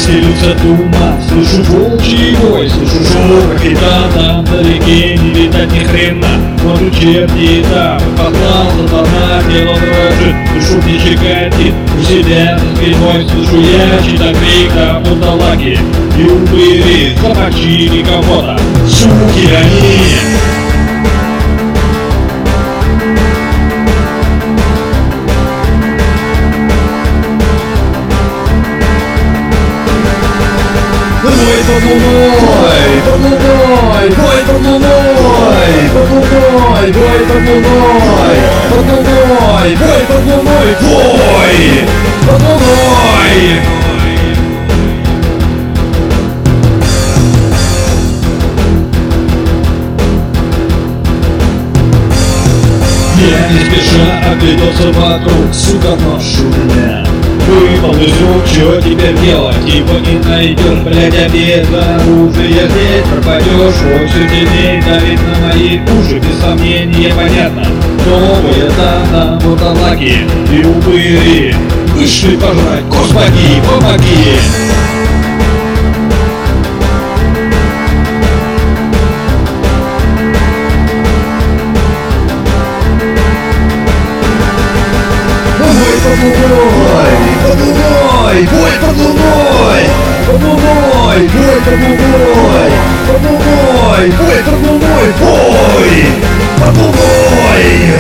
Стелится туман, слышу волчий вой, слышу шум капитана, вдалеке не видать ни хрена. Может черти там, послал сатана, тело дрожит, душу не чекатит. У себя за спиной слышу я чьи-то крик, там вурдалаки и упыри замочили кого-то. Суки они! Бой под луной, под луной, бой под луной, под луной, бой под луной, под луной, бой под луной, бой под луной. Я не спеша огляделся вокруг, сука, ношу меня. Выпал изюм, чё теперь делать? Типа не найдешь, блядь, обед за оружие здесь пропадешь. Он все сильней давит на мои уши, без сомнения понятно. Новые там вурдалаки и упыри вышли пожрать, господи, помоги! Под луной, под луной, бой под луной, под луной, бой под луной, под луной, бой под луной, бой под луной.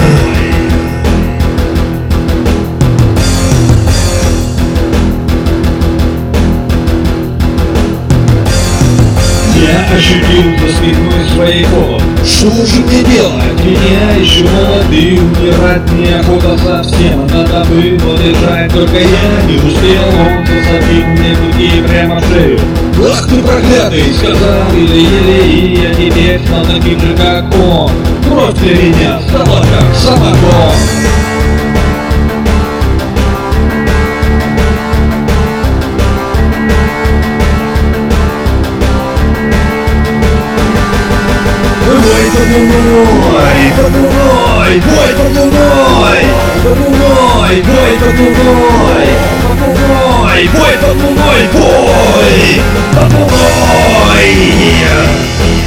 Я ощутил за спиной своей холод. Что же мне делать? Меня еще молодые, умирать неохота совсем. Надо было бежать, только я не успел. Он засадил мне клыки прямо в шею. Ах ты проклятый, сказал еле-еле, и я теперь стал таким же, как он. Кровь для меня стала как самогон. Под луной, под луной, бой под луной, под луной, бой под луной, под луной, бой под луной, бой под луной.